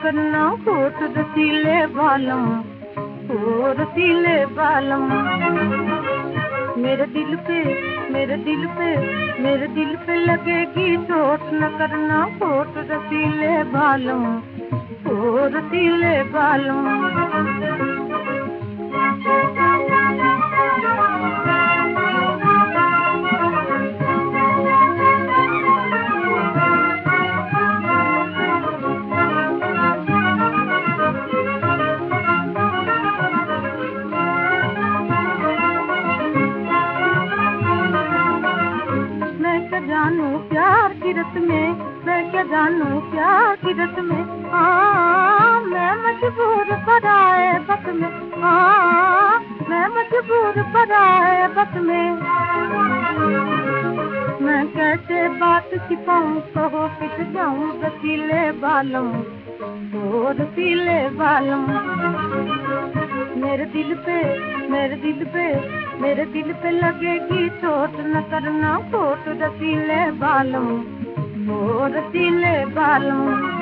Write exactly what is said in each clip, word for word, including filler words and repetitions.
करना होठ रसीले बालम, ओ रसीले बालम। मेरे दिल पे मेरे दिल पे मेरे दिल पे लगेगी चोट, न करना होठ रसीले बालम, ओ रसीले बालम। जानू प्यार की रत में, मैं क्या जानू प्यार की रत में। हाँ मैं मजबूर पराए बस में, हाँ मैं मजबूर पराए बस में। मैं कैसे बात छिपाऊं, कहो किस जाऊं रसीले बालम, ओ रसीले बालम। मेरे दिल पे मेरे दिल पे मेरे दिल पे लगेगी चोट, न करना होठ रसीले बालम, ओ रसीले बालम।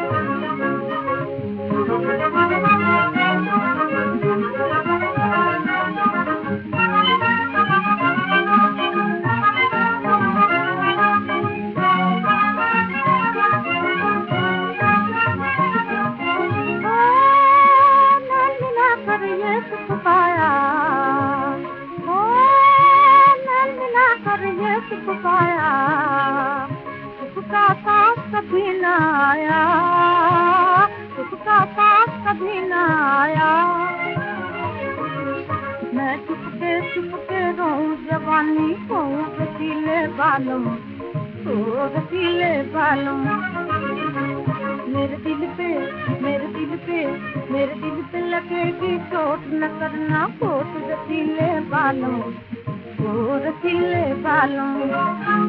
सुख पाया सुख का पास कभी न आया, सुख का पास कभी न आया। मैं चुपके चुपके रहूं जवानी कहूं रसीले बालम, ओ रसीले बालम। मेरे दिल पे मेरे दिल पे मेरे दिल पे लगेगी चोट, न करना होठ रसीले बालम, ओ रसीले बालम।